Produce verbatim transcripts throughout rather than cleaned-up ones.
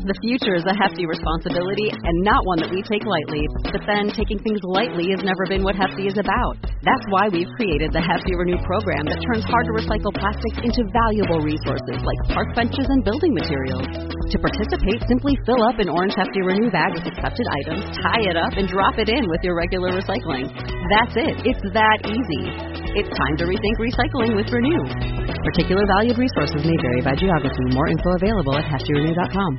The future is a hefty responsibility and not one that we take lightly. But then, taking things lightly has never been what Hefty is about. That's why we've created the Hefty Renew program that turns hard-to-recycle plastics into valuable resources like park benches and building materials. To participate, simply fill up an orange Hefty Renew bag with accepted items, tie it up, and drop it in with your regular recycling. That's it. It's that easy. It's time to rethink recycling with Renew. Particular valued resources may vary by geography. More info available at hefty renew dot com.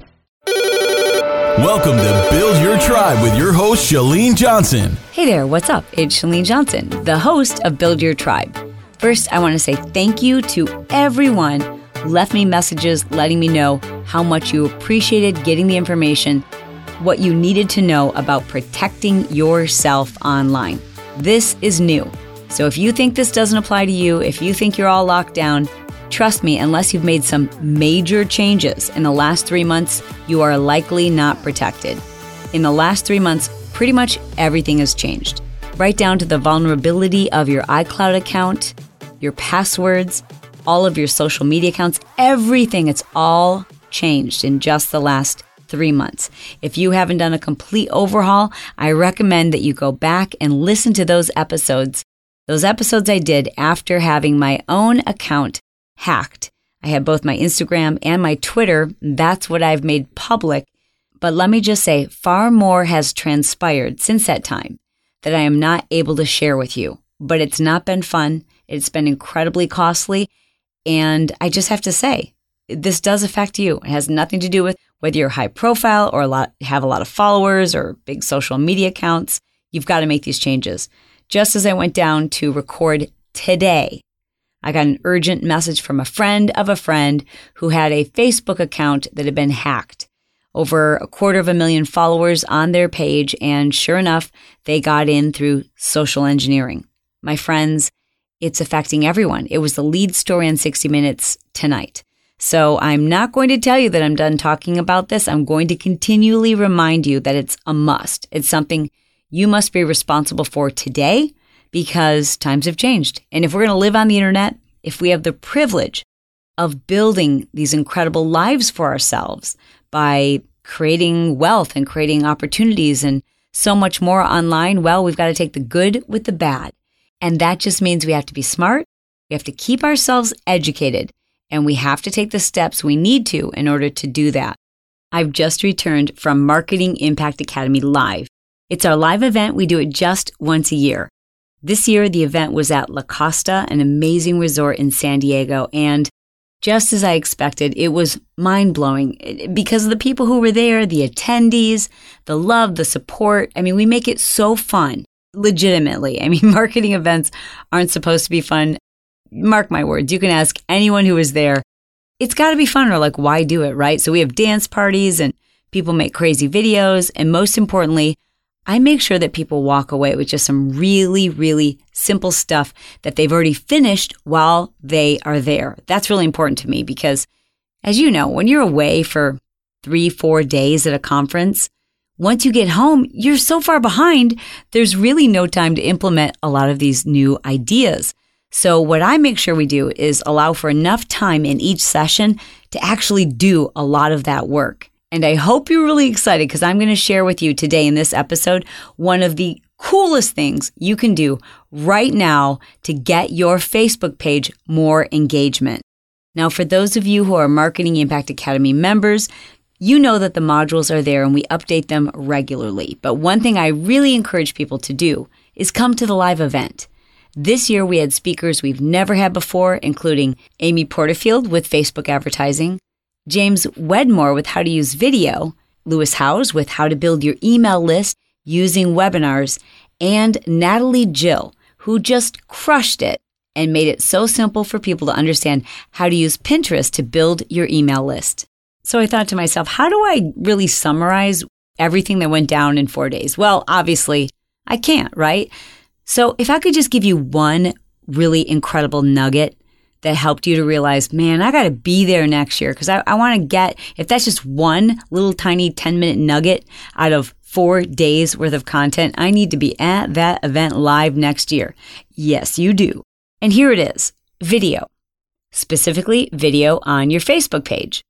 Welcome to Build Your Tribe with your host, Chalene Johnson. Hey there, what's up? It's Chalene Johnson, the host of Build Your Tribe. First, I want to say thank you to everyone who left me messages letting me know how much you appreciated getting the information, what you needed to know about protecting yourself online. This is new. So if you think this doesn't apply to you, if you think you're all locked down, trust me, unless you've made some major changes in the last three months, you are likely not protected. In the last three months, pretty much everything has changed. Right down to the vulnerability of your iCloud account, your passwords, all of your social media accounts, everything, it's all changed in just the last three months. If you haven't done a complete overhaul, I recommend that you go back and listen to those episodes. Those episodes I did after having my own account hacked. I had both my Instagram and my Twitter. That's what I've made public. But let me just say, far more has transpired since that time that I am not able to share with you. But it's not been fun. It's been incredibly costly. And I just have to say, this does affect you. It has nothing to do with whether you're high profile or a lot, have a lot of followers or big social media accounts. You've got to make these changes. Just as I went down to record today, I got an urgent message from a friend of a friend who had a Facebook account that had been hacked. Over a quarter of a million followers on their page, and sure enough, they got in through social engineering. My friends, it's affecting everyone. It was the lead story on sixty minutes tonight. So I'm not going to tell you that I'm done talking about this. I'm going to continually remind you that it's a must. It's something you must be responsible for today, because times have changed. And if we're going to live on the internet, if we have the privilege of building these incredible lives for ourselves by creating wealth and creating opportunities and so much more online, well, we've got to take the good with the bad. And that just means we have to be smart. We have to keep ourselves educated, and we have to take the steps we need to in order to do that. I've just returned from Marketing Impact Academy Live. It's our live event. We do it just once a year. This year, the event was at La Costa, an amazing resort in San Diego. And just as I expected, it was mind-blowing because of the people who were there, the attendees, the love, the support. I mean, we make it so fun, legitimately. I mean, marketing events aren't supposed to be fun. Mark my words. You can ask anyone who was there. It's got to be fun, or like, why do it, right? So we have dance parties and people make crazy videos. And most importantly, I make sure that people walk away with just some really, really simple stuff that they've already finished while they are there. That's really important to me because, as you know, when you're away for three, four days at a conference, once you get home, you're so far behind, there's really no time to implement a lot of these new ideas. So what I make sure we do is allow for enough time in each session to actually do a lot of that work. And I hope you're really excited because I'm going to share with you today in this episode one of the coolest things you can do right now to get your Facebook page more engagement. Now, for those of you who are Marketing Impact Academy members, you know that the modules are there and we update them regularly. But one thing I really encourage people to do is come to the live event. This year, we had speakers we've never had before, including Amy Porterfield with Facebook advertising, James Wedmore with how to use video, Lewis Howes with how to build your email list using webinars, and Natalie Jill, who just crushed it and made it so simple for people to understand how to use Pinterest to build your email list. So I thought to myself, how do I really summarize everything that went down in four days? Well, obviously, I can't, right? So if I could just give you one really incredible nugget that helped you to realize, man, I got to be there next year because I, I want to get, if that's just one little tiny ten minute nugget out of four days worth of content, I need to be at that event live next year. Yes, you do. And here it is, video, specifically video on your Facebook page.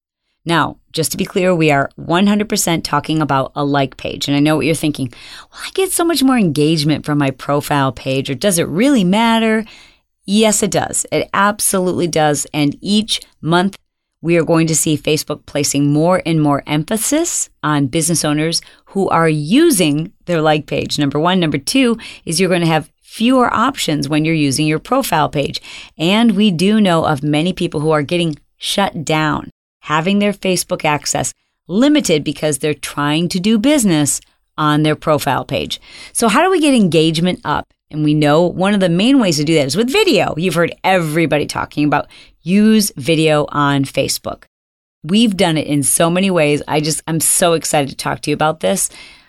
Now, just to be clear, we are one hundred percent talking about a like page. And I know what you're thinking. Well, I get so much more engagement from my profile page, or does it really matter? Yes, it does. It absolutely does. And each month, we are going to see Facebook placing more and more emphasis on business owners who are using their like page. Number one. Number two is you're going to have fewer options when you're using your profile page. And we do know of many people who are getting shut down, having their Facebook access limited because they're trying to do business on their profile page. So how do we get engagement up? And we know one of the main ways to do that is with video. You've heard everybody talking about use video on Facebook. We've done it in so many ways. I just, I'm so excited to talk to you about this.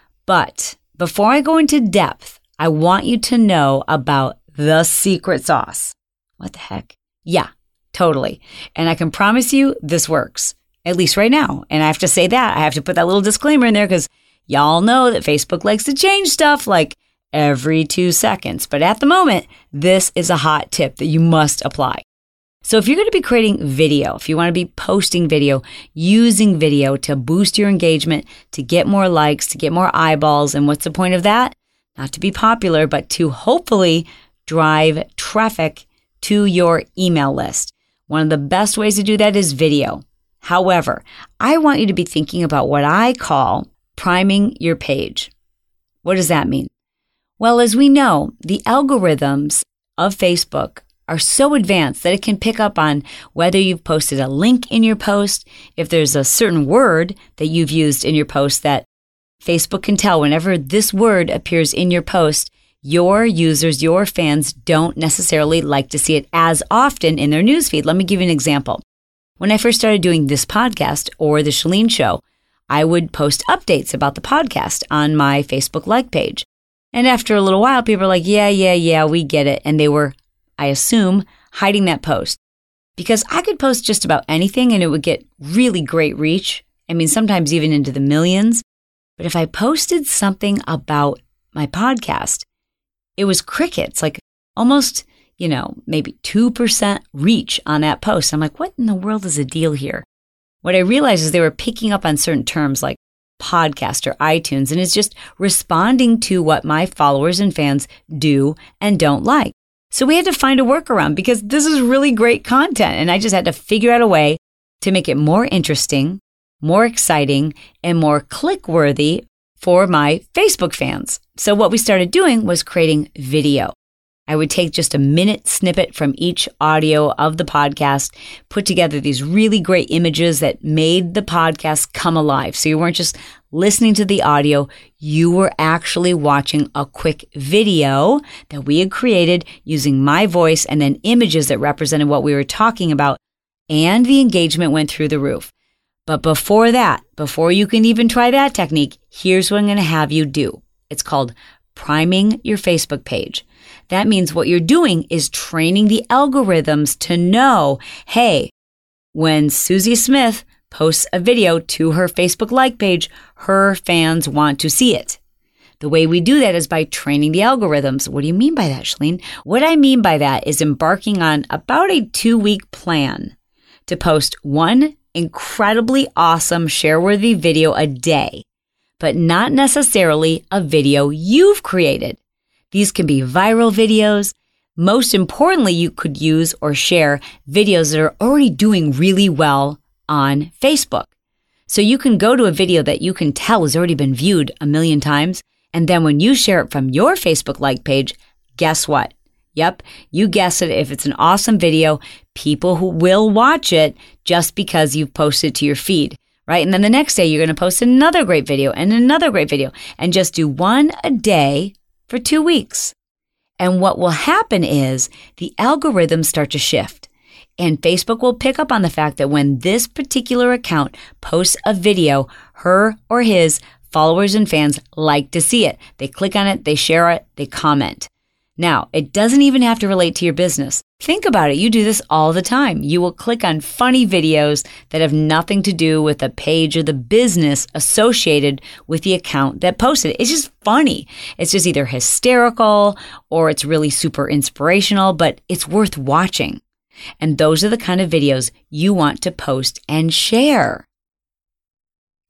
But before I go into depth, I want you to know about the secret sauce. What the heck? Yeah, totally. And I can promise you this works, at least right now. And I have to say that. I have to put that little disclaimer in there because y'all know that Facebook likes to change stuff like every two seconds. But at the moment, this is a hot tip that you must apply. So if you're going to be creating video, if you want to be posting video, using video to boost your engagement, to get more likes, to get more eyeballs, and what's the point of that? Not to be popular, but to hopefully drive traffic to your email list. One of the best ways to do that is video. However, I want you to be thinking about what I call priming your page. What does that mean? Well, as we know, the algorithms of Facebook are so advanced that it can pick up on whether you've posted a link in your post, if there's a certain word that you've used in your post that Facebook can tell whenever this word appears in your post, your users, your fans don't necessarily like to see it as often in their newsfeed. Let me give you an example. When I first started doing this podcast or the Chalene Show, I would post updates about the podcast on my Facebook like page. And after a little while, people were like, yeah, yeah, yeah, we get it. And they were, I assume, hiding that post. Because I could post just about anything and it would get really great reach. I mean, sometimes even into the millions. But if I posted something about my podcast, it was crickets, like almost, you know, maybe two percent reach on that post. I'm like, what in the world is the deal here? What I realized is they were picking up on certain terms like podcast or iTunes, and it's just responding to what my followers and fans do and don't like. So we had to find a workaround because this is really great content, and I just had to figure out a way to make it more interesting, more exciting, and more click-worthy for my Facebook fans. So what we started doing was creating video. I would take just a minute snippet from each audio of the podcast, put together these really great images that made the podcast come alive. So you weren't just listening to the audio, you were actually watching a quick video that we had created using my voice and then images that represented what we were talking about, and the engagement went through the roof. But before that, before you can even try that technique, here's what I'm going to have you do. It's called priming your Facebook page. That means what you're doing is training the algorithms to know, hey, when Susie Smith posts a video to her Facebook like page, her fans want to see it. The way we do that is by training the algorithms. What do you mean by that, Chalene? What I mean by that is embarking on about a two-week plan to post one incredibly awesome share-worthy video a day, but not necessarily a video you've created. These can be viral videos. Most importantly, you could use or share videos that are already doing really well on Facebook. So you can go to a video that you can tell has already been viewed a million times, and then when you share it from your Facebook like page, guess what? Yep, you guessed it. If it's an awesome video, people who will watch it just because you've posted to your feed, right? And then the next day, you're going to post another great video and another great video and just do one a day for two weeks. And what will happen is the algorithms start to shift. And Facebook will pick up on the fact that when this particular account posts a video, her or his followers and fans like to see it. They click on it, they share it, they comment. Now, it doesn't even have to relate to your business. Think about it. You do this all the time. You will click on funny videos that have nothing to do with the page or the business associated with the account that posted it. It's just funny. It's just either hysterical or it's really super inspirational, but it's worth watching. And those are the kind of videos you want to post and share.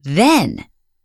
Then,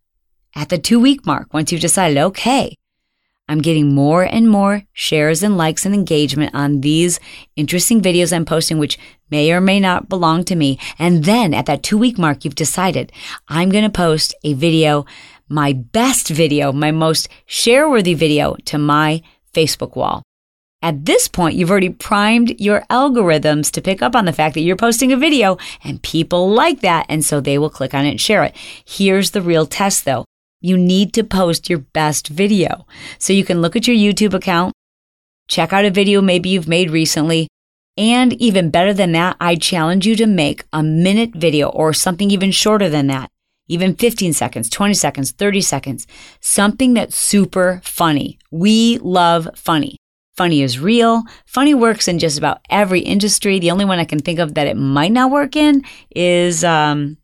at the two-week mark, once you've decided, okay, I'm getting more and more shares and likes and engagement on these interesting videos I'm posting, which may or may not belong to me. And then at that two-week mark, you've decided, I'm going to post a video, my best video, my most share-worthy video to my Facebook wall. At this point, you've already primed your algorithms to pick up on the fact that you're posting a video and people like that, and so they will click on it and share it. Here's the real test, though. You need to post your best video. So you can look at your YouTube account, check out a video maybe you've made recently, and even better than that, I challenge you to make a minute video or something even shorter than that, even fifteen seconds, twenty seconds, thirty seconds, something that's super funny. We love funny. Funny is real. Funny works in just about every industry. The only one I can think of that it might not work in is um,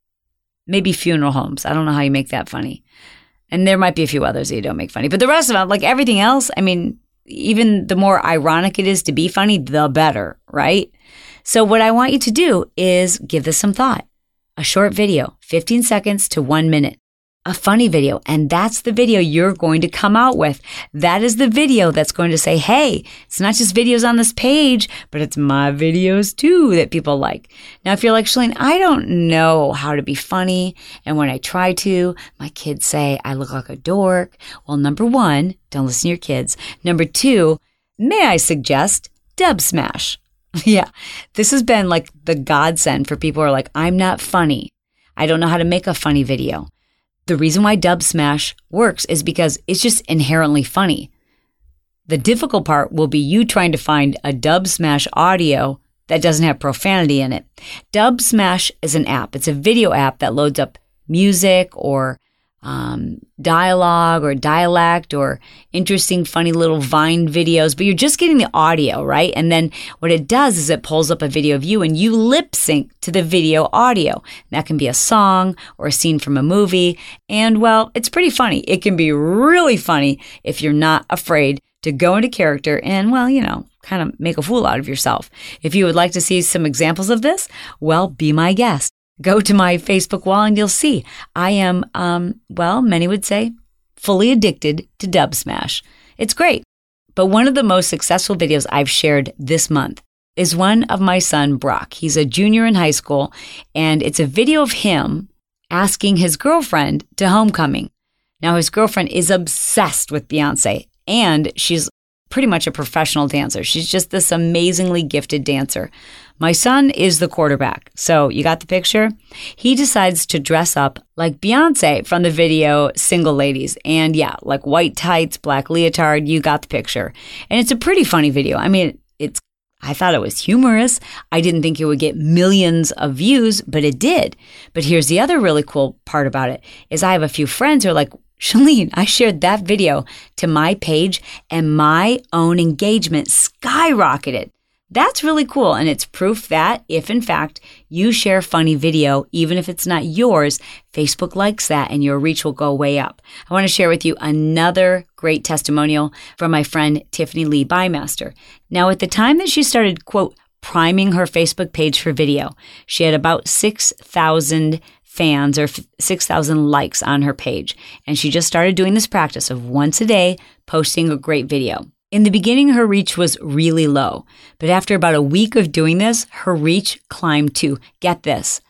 maybe funeral homes. I don't know how you make that funny. And there might be a few others that you don't make funny. But the rest of them, like everything else, I mean, even the more ironic it is to be funny, the better, right? So what I want you to do is give this some thought. A short video, fifteen seconds to one minute. A funny video, and that's the video you're going to come out with. That is the video that's going to say, hey, it's not just videos on this page, but it's my videos too that people like. Now, if you're like, Chalene, I don't know how to be funny, and when I try to, my kids say I look like a dork. Well, number one, don't listen to your kids. Number two, may I suggest Dub Smash? Yeah, this has been like the godsend for people who are like, I'm not funny. I don't know how to make a funny video. The reason why Dub Smash works is because it's just inherently funny. The difficult part will be you trying to find a Dub Smash audio that doesn't have profanity in it. Dub Smash is an app. It's a video app that loads up music or um, dialogue or dialect or interesting, funny little Vine videos, but you're just getting the audio, right? And then what it does is it pulls up a video of you and you lip sync to the video audio. That can be a song or a scene from a movie. And well, it's pretty funny. It can be really funny if you're not afraid to go into character and, well, you know, kind of make a fool out of yourself. If you would like to see some examples of this, well, be my guest. Go to my Facebook wall and you'll see I am, um, well, many would say, fully addicted to Dub Smash. It's great. But one of the most successful videos I've shared this month is one of my son, Brock. He's a junior in high school, and it's a video of him asking his girlfriend to homecoming. Now, his girlfriend is obsessed with Beyonce, and she's pretty much a professional dancer. She's just this amazingly gifted dancer. My son is the quarterback. So you got the picture? He decides to dress up like Beyonce from the video Single Ladies. And yeah, like white tights, black leotard, you got the picture. And it's a pretty funny video. I mean, it's I thought it was humorous. I didn't think it would get millions of views, but it did. But here's the other really cool part about it is I have a few friends who are like, Chalene, I shared that video to my page and my own engagement skyrocketed. That's really cool. And it's proof that if in fact you share funny video, even if it's not yours, Facebook likes that and your reach will go way up. I want to share with you another great testimonial from my friend Tiffany Lee Bymaster. Now, at the time that she started, quote, priming her Facebook page for video, she had about six thousand fans or six thousand likes on her page. And she just started doing this practice of once a day posting a great video. In the beginning, her reach was really low, but after about a week of doing this, her reach climbed to, get this,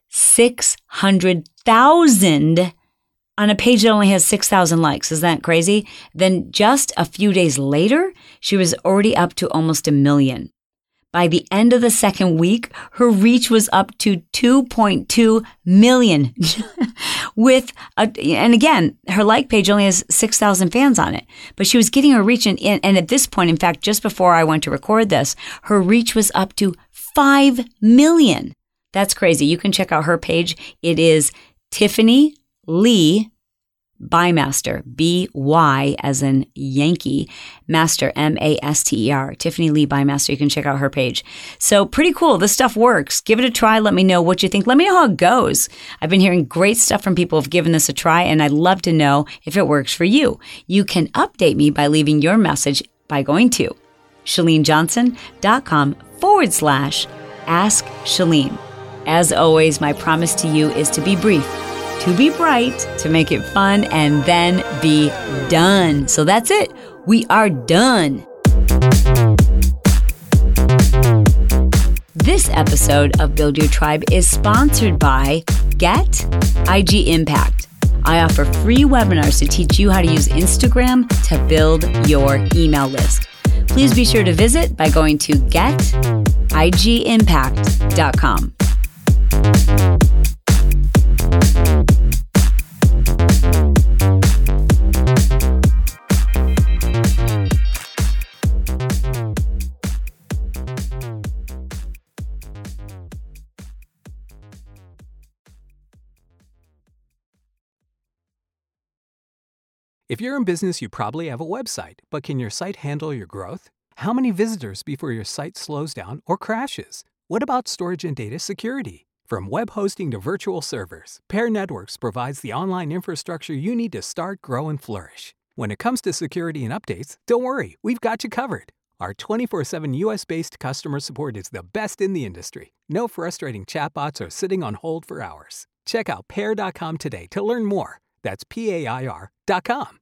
six hundred thousand on a page that only has six thousand likes. Isn't that crazy? Then just a few days later, she was already up to almost a million. By the end of the second week, her reach was up to two point two million. With a, and again, her like page only has six thousand fans on it. But she was getting her reach, in, and at this point, in fact, just before I went to record this, her reach was up to five million. That's crazy. You can check out her page. It is Tiffany Lee Bymaster, B Y as in Yankee, Master, M A S T E R, Tiffany Lee Bymaster. You can check out her page. So pretty cool. This stuff works. Give it a try. Let me know what you think. Let me know how it goes. I've been hearing great stuff from people who've given this a try, and I'd love to know if it works for you. You can update me by leaving your message by going to chalenejohnson.com forward slash ask Chalene. As always, my promise to you is to be brief, to be bright, to make it fun, and then be done. So that's it. We are done. This episode of Build Your Tribe is sponsored by Get I G Impact. I offer free webinars to teach you how to use Instagram to build your email list. Please be sure to visit by going to get I G impact dot com. If you're in business, you probably have a website, but can your site handle your growth? How many visitors before your site slows down or crashes? What about storage and data security? From web hosting to virtual servers, Pair Networks provides the online infrastructure you need to start, grow, and flourish. When it comes to security and updates, don't worry, we've got you covered. Our twenty-four seven U S-based customer support is the best in the industry. No frustrating chatbots or sitting on hold for hours. Check out pair dot com today to learn more. That's P A I R dot com.